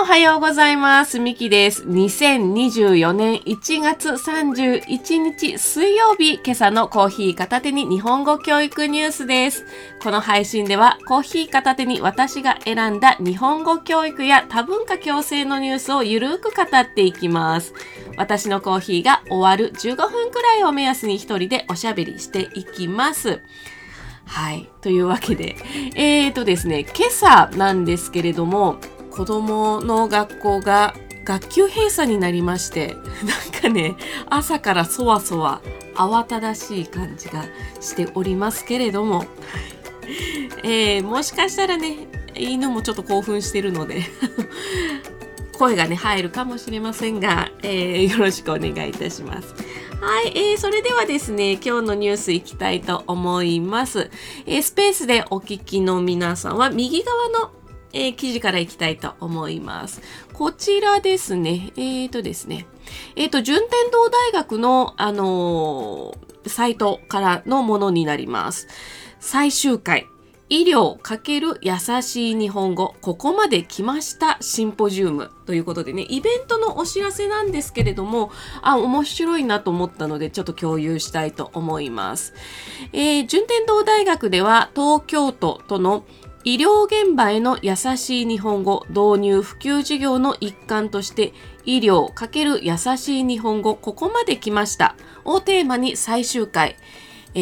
はようございます。みきです。2024年1月31日水曜日、今朝のコーヒー片手に日本語教育ニュースです。この配信ではコーヒー片手に私が選んだ日本語教育や多文化共生のニュースをゆるく語っていきます。私のコーヒーが終わる15分くらいを目安に一人でおしゃべりしていきます。はい。というわけで、ですね、今朝なんですけれども、子供の学校が学級閉鎖になりまして、なんかね、朝からそわそわ慌ただしい感じがしておりますけれども、もしかしたらね、犬もちょっと興奮してるので、声がね、入るかもしれませんが、よろしくお願いいたします。はい、それではですね、今日のニュースいきたいと思います。スペースでお聞きの皆さんは右側の記事からいきたいと思います。こちらですね。ですね。順天堂大学の、サイトからのものになります。最終回。医療×優しい日本語、ここまで来ましたシンポジウムということでね、イベントのお知らせなんですけれども、面白いなと思ったので、ちょっと共有したいと思います。順天堂大学では、東京都との医療現場への優しい日本語導入普及事業の一環として、医療×優しい日本語、ここまで来ましたをテーマに最終回を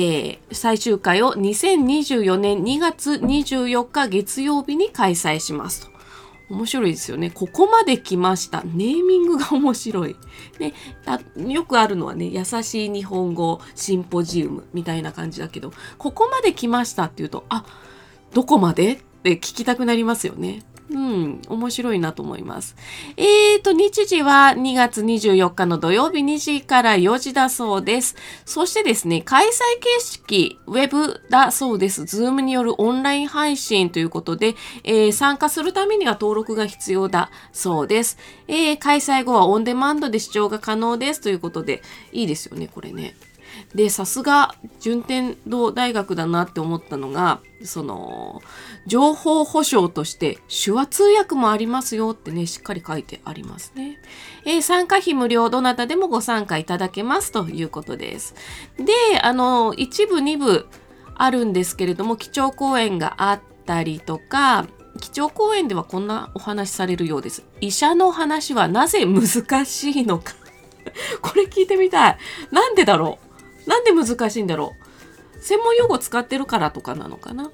2024年2月24日月曜日に開催しますと。面白いですよね。ここまで来ました。ネーミングが面白い。ね、よくあるのはね、優しい日本語シンポジウムみたいな感じだけど、ここまで来ましたっていうと、どこまでって聞きたくなりますよね。面白いなと思います。日時は2月24日の土曜日2時から4時だそうです。そしてですね、開催形式、ウェブだそうです。Zoom によるオンライン配信ということで、参加するためには登録が必要だそうです。開催後はオンデマンドで視聴が可能ですということで、いいですよね、これね。で、さすが順天堂大学だなって思ったのが、情報保障として手話通訳もありますよってね、しっかり書いてありますね。参加費無料、どなたでもご参加いただけますということです。で、一部二部あるんですけれども、基調講演があったりとか、基調講演ではこんなお話されるようです。医者の話はなぜ難しいのか。これ聞いてみたい。なんでだろう。なんで難しいんだろう。専門用語使ってるからとかなのかな。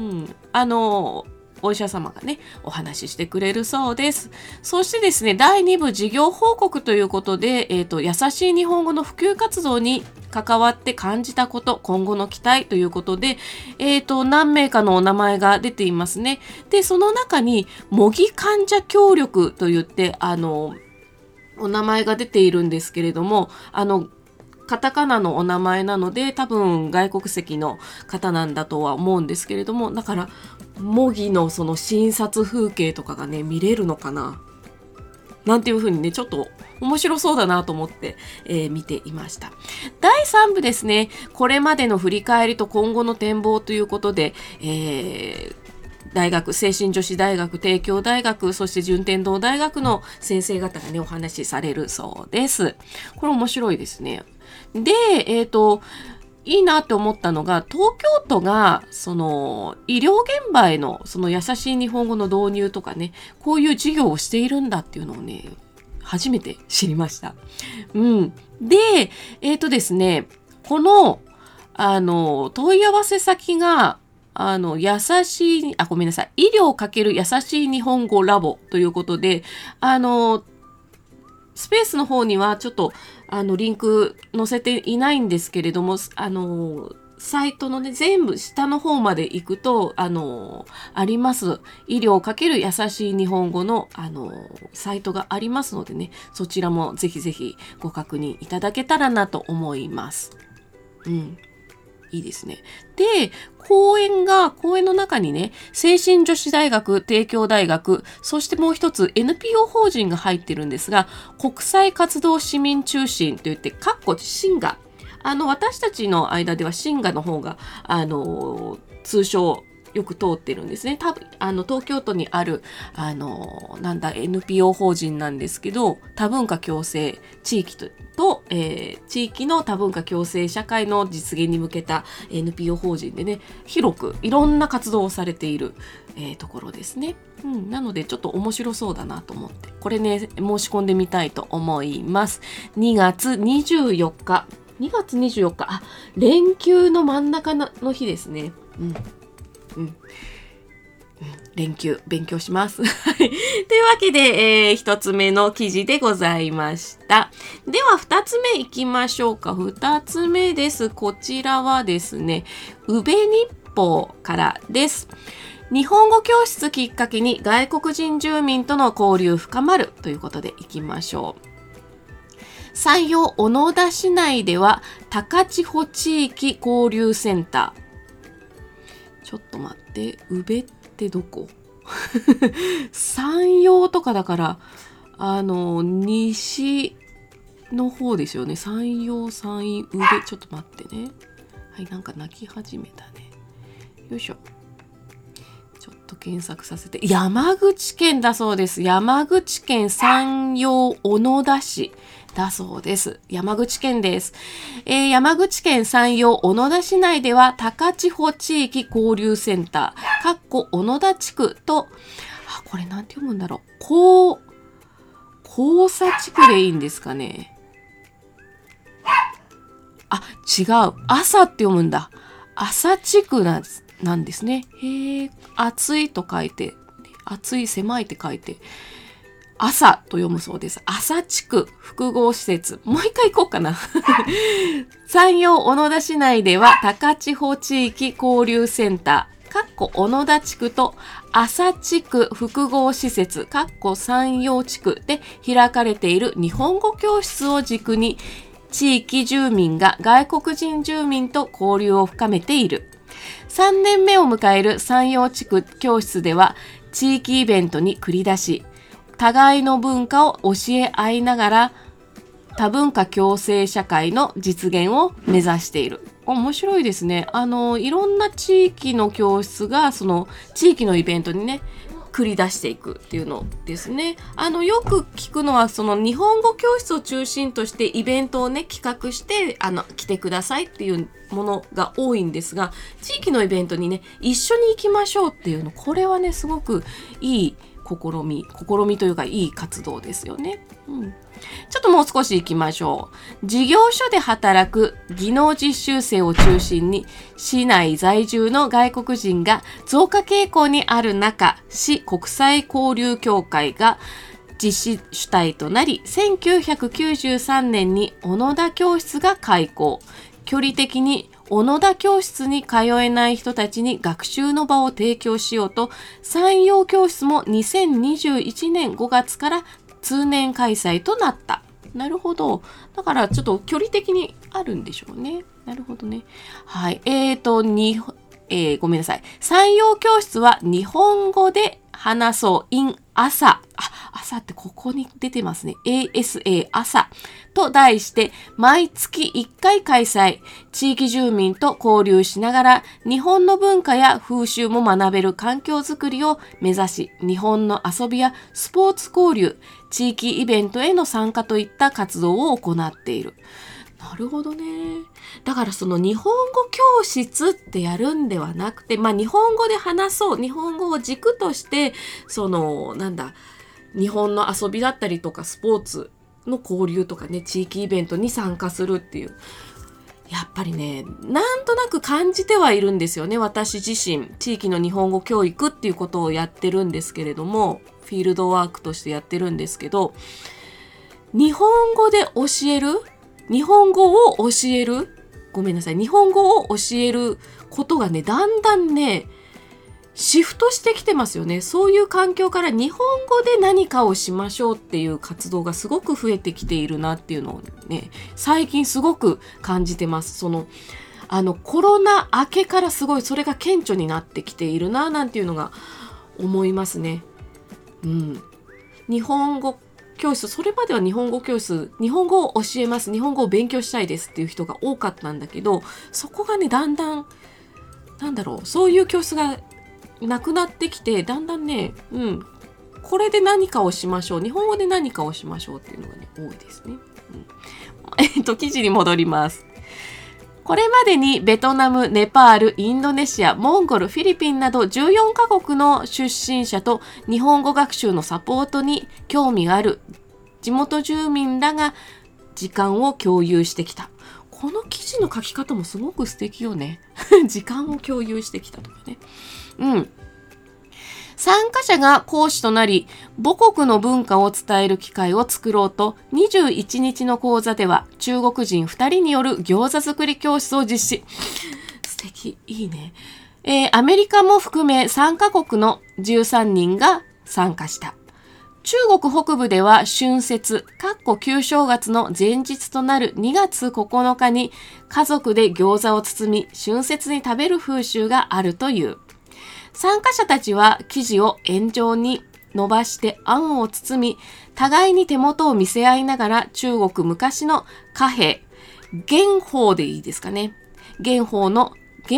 お医者様がね、お話ししてくれるそうです。そしてですね、第2部事業報告ということで、優しい日本語の普及活動に関わって感じたこと、今後の期待ということで、何名かのお名前が出ていますね。で、その中に、模擬患者協力といって、お名前が出ているんですけれども、カタカナのお名前なので多分外国籍の方なんだとは思うんですけれども、だから模擬のその診察風景とかがね見れるのかななんていう風にねちょっと面白そうだなと思って、見ていました。第3部ですね、これまでの振り返りと今後の展望ということで、大学、聖心女子大学、帝京大学、そして順天堂大学の先生方がねお話しされるそうです。これ面白いですね。で、いいなって思ったのが、東京都が、医療現場への、優しい日本語の導入とかね、こういう事業をしているんだっていうのをね、初めて知りました。で、ですね、この、問い合わせ先が、優しい、ごめんなさい、医療×優しい日本語ラボということで、スペースの方にはちょっとリンク載せていないんですけれども、サイトのね全部下の方まで行くとあります。医療×優しい日本語のサイトがありますのでね、そちらもぜひぜひご確認いただけたらなと思います。いいですね。で、講演の中にね、聖心女子大学、帝京大学、そしてもう一つ NPO 法人が入ってるんですが、国際活動市民中心といって、シンガ。私たちの間ではシンガの方が、通称よく通ってるんですね。多分、東京都にある、NPO 法人なんですけど、多文化共生地域と、地域の多文化共生社会の実現に向けた NPO 法人でね、広くいろんな活動をされている、ところですね。なのでちょっと面白そうだなと思って、これね、申し込んでみたいと思います。2月24日。2月24日、連休の真ん中の日ですね。連休、勉強します。というわけで、一つ目の記事でございました。では、二つ目いきましょうか。二つ目です。こちらはですね、宇部日報からです。日本語教室きっかけに外国人住民との交流深まるということでいきましょう。山陽小野田市内では高千穂地域交流センター。ちょっと待って、宇部ってどこ？山陽とかだから、西の方ですよね。山陽、山陰、宇部。ちょっと待ってね。はい、なんか泣き始めたね。よいしょ。ちょっと検索させて。山口県だそうです。山口県山陽小野田市だそうです。山口県です。山口県山陽小野田市内では高千穂地域交流センター、小野田地区と、これなんて読むんだろう。交差地区でいいんですかね。違う。朝って読むんだ。朝地区なんですね。暑いと書いて、暑い狭いって書いて、朝と読むそうです。朝地区複合施設。もう一回行こうかな。山陽小野田市内では高千穂地域交流センター、小野田地区と朝地区複合施設、山陽地区で開かれている日本語教室を軸に、地域住民が外国人住民と交流を深めている。3年目を迎える山陽地区教室では、地域イベントに繰り出し、互いの文化を教え合いながら、多文化共生社会の実現を目指している。面白いですね。いろんな地域の教室が、その地域のイベントにね、繰り出していくっていうのですね。よく聞くのは、その日本語教室を中心としてイベントをね、企画して、来てくださいっていうものが多いんですが、地域のイベントにね、一緒に行きましょうっていうの、これはね、すごくいい試みというか、いい活動ですよね。ちょっともう少し行きましょう。事業所で働く技能実習生を中心に、市内在住の外国人が増加傾向にある中、市国際交流協会が実施主体となり、1993年に小野田教室が開校。距離的に小野田教室に通えない人たちに学習の場を提供しようと、山陽教室も2021年5月から通年開催となった。なるほど。だからちょっと距離的にあるんでしょうね。なるほどね。はい。ごめんなさい。山陽教室は日本語で話そう in 朝。朝ってここに出てますね。ASA 朝と題して毎月1回開催。地域住民と交流しながら日本の文化や風習も学べる環境づくりを目指し、日本の遊びやスポーツ交流、地域イベントへの参加といった活動を行っている。なるほどね。だからその日本語教室ってやるんではなくて、日本語で話そう。日本語を軸として、日本の遊びだったりとかスポーツの交流とかね、地域イベントに参加するっていう。やっぱりね、なんとなく感じてはいるんですよね。私自身、地域の日本語教育っていうことをやってるんですけれども、フィールドワークとしてやってるんですけど、日本語で教える日本語を教えることがね、だんだんね、シフトしてきてますよね。そういう環境から日本語で何かをしましょうっていう活動がすごく増えてきているなっていうのをね、最近すごく感じてます。コロナ明けからすごいそれが顕著になってきているな、なんていうのが思いますね。日本語教室、それまでは日本語教室、日本語を教えます、日本語を勉強したいですっていう人が多かったんだけど、そこがね、だんだん、そういう教室がなくなってきて、だんだんね、これで何かをしましょう。日本語で何かをしましょうっていうのがね、多いですね。記事に戻ります。これまでにベトナム、ネパール、インドネシア、モンゴル、フィリピンなど14カ国の出身者と日本語学習のサポートに興味がある地元住民らが時間を共有してきた。この記事の書き方もすごく素敵よね。時間を共有してきたとかね。参加者が講師となり、母国の文化を伝える機会を作ろうと、21日の講座では中国人2人による餃子作り教室を実施。素敵、いいね。アメリカも含め3カ国の13人が参加した。中国北部では春節、旧正月の前日となる2月9日に家族で餃子を包み、春節に食べる風習があるという。参加者たちは生地を円状に伸ばしてあんを包み、互いに手元を見せ合いながら中国昔の貨幣、元宝でいいですかね。元宝の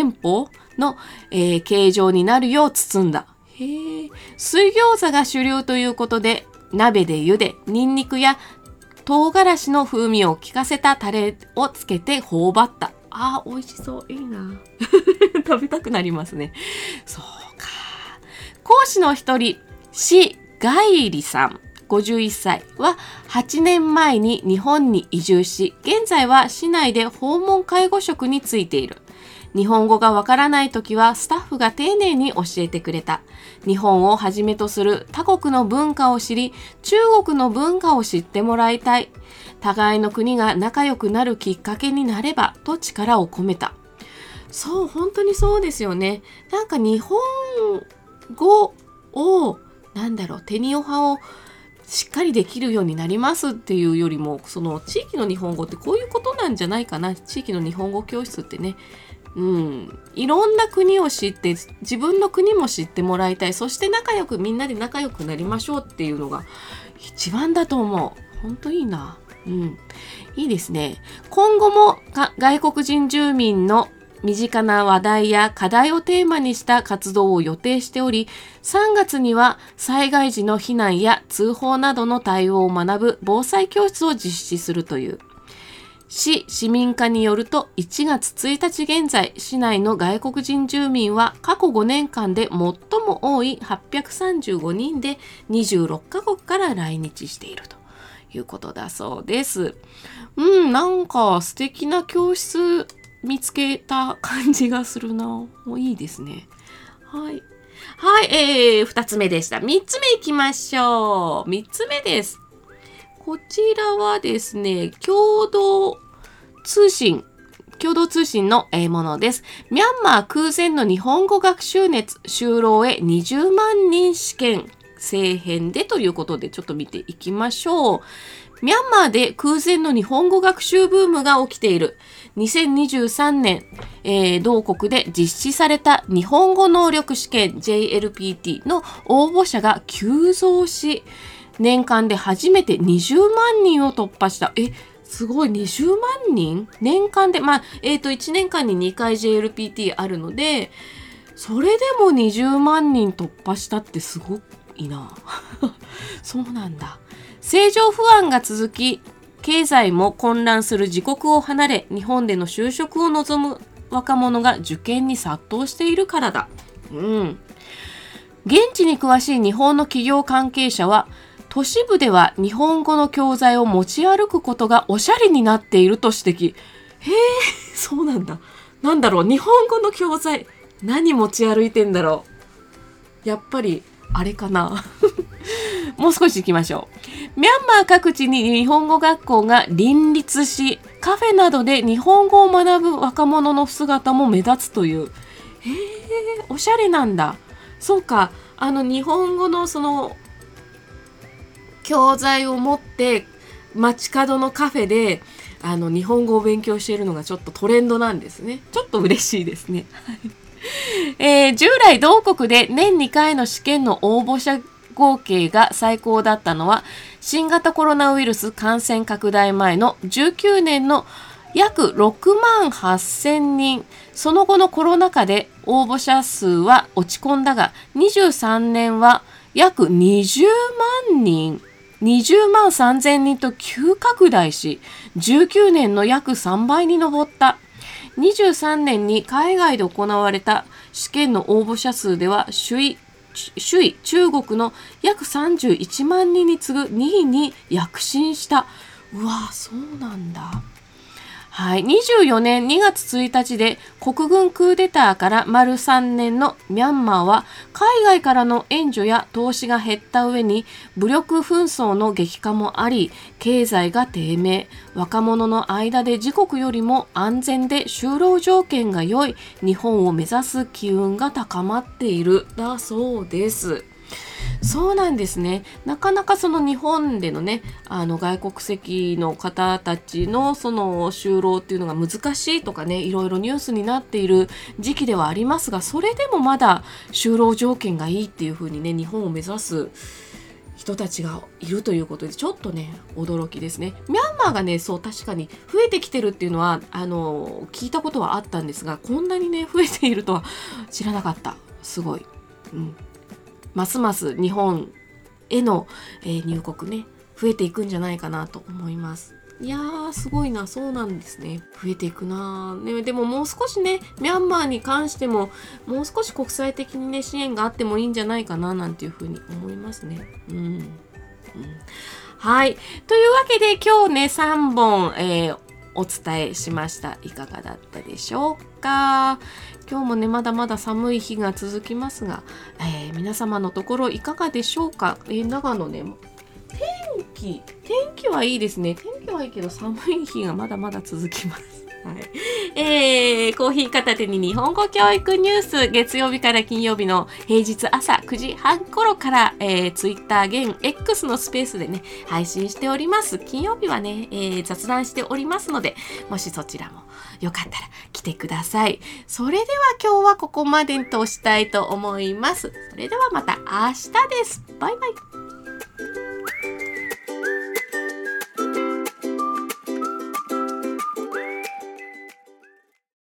形状になるよう包んだ。水餃子が主流ということで、鍋で茹で、ニンニクや唐辛子の風味を効かせたタレをつけて頬張った。美味しそう。いいな。食べたくなりますね。そうか。講師の一人、シ・ガイリさん、51歳は8年前に日本に移住し、現在は市内で訪問介護職に就いている。日本語がわからないときはスタッフが丁寧に教えてくれた。日本をはじめとする他国の文化を知り、中国の文化を知ってもらいたい。互いの国が仲良くなるきっかけになればと力を込めた。そう、本当にそうですよね。なんか日本語を、テニオハをしっかりできるようになりますっていうよりも、その地域の日本語ってこういうことなんじゃないかな。地域の日本語教室ってね。いろんな国を知って自分の国も知ってもらいたい。そしてみんなで仲良くなりましょうっていうのが一番だと思う。本当いいな。いいですね。今後も外国人住民の身近な話題や課題をテーマにした活動を予定しており、3月には災害時の避難や通報などの対応を学ぶ防災教室を実施するという。市民課によると、1月1日現在、市内の外国人住民は過去5年間で最も多い835人で26カ国から来日しているということだそうです。なんか素敵な教室見つけた感じがするな。もういいですね。はい。2つ目でした。3つ目いきましょう。3つ目です。こちらはですね、共同通信のものです。ミャンマー空前の日本語学習熱、就労へ20万人試験政変でということでちょっと見ていきましょう。ミャンマーで空前の日本語学習ブームが起きている。2023年、同国で実施された日本語能力試験 JLPT の応募者が急増し、年間で初めて20万人を突破した。すごい、20万人年間で、1年間に2回 JLPT あるので、それでも20万人突破したってすごいな。そうなんだ。政情不安が続き、経済も混乱する自国を離れ、日本での就職を望む若者が受験に殺到しているからだ。現地に詳しい日本の企業関係者は、都市部では日本語の教材を持ち歩くことがおしゃれになっていると指摘。そうなんだ。なんだろう、日本語の教材、何持ち歩いてんだろう。やっぱり、あれかな。もう少し行きましょう。ミャンマー各地に日本語学校が林立し、カフェなどで日本語を学ぶ若者の姿も目立つという。おしゃれなんだ。そうか、日本語のその、教材を持って街角のカフェで日本語を勉強しているのがちょっとトレンドなんですね。ちょっと嬉しいですね。従来同国で年2回の試験の応募者合計が最高だったのは新型コロナウイルス感染拡大前の19年の約6万8000人。その後のコロナ禍で応募者数は落ち込んだが、23年は約20万人、20万3000人と急拡大し、19年の約3倍に上った。23年に海外で行われた試験の応募者数では首位中国の約31万人に次ぐ2位に躍進した。うわ、そうなんだ。はい、24年2月1日で国軍クーデターから丸3年のミャンマーは海外からの援助や投資が減った上に武力紛争の激化もあり、経済が低迷、若者の間で自国よりも安全で就労条件が良い日本を目指す機運が高まっているだそうです。そうなんですね。なかなかその日本でのね、外国籍の方たちのその就労っていうのが難しいとかね、いろいろニュースになっている時期ではありますが、それでもまだ就労条件がいいっていう風にね、日本を目指す人たちがいるということで、ちょっとね、驚きですね。ミャンマーがね、そう確かに増えてきてるっていうのは、聞いたことはあったんですが、こんなにね、増えているとは知らなかった。すごい。ますます日本への、入国ね、増えていくんじゃないかなと思います。いやー、すごいな。そうなんですね。増えていくな、ね。でももう少しね、ミャンマーに関してももう少し国際的にね、支援があってもいいんじゃないかななんていうふうに思いますね。はい。というわけで今日ね、3本、お伝えしました。いかがだったでしょうか。今日もね、まだまだ寒い日が続きますが、皆様のところいかがでしょうか。長野ね、天気はいいですね。天気はいいけど寒い日がまだまだ続きます。はい。コーヒー片手に日本語教育ニュース、月曜日から金曜日の平日朝9時半頃から、Twitter 現 X のスペースでね、配信しております。金曜日はね、雑談しておりますので、もしそちらもよかったら来てください。それでは今日はここまでとしたいと思います。それではまた明日です。バイバイ。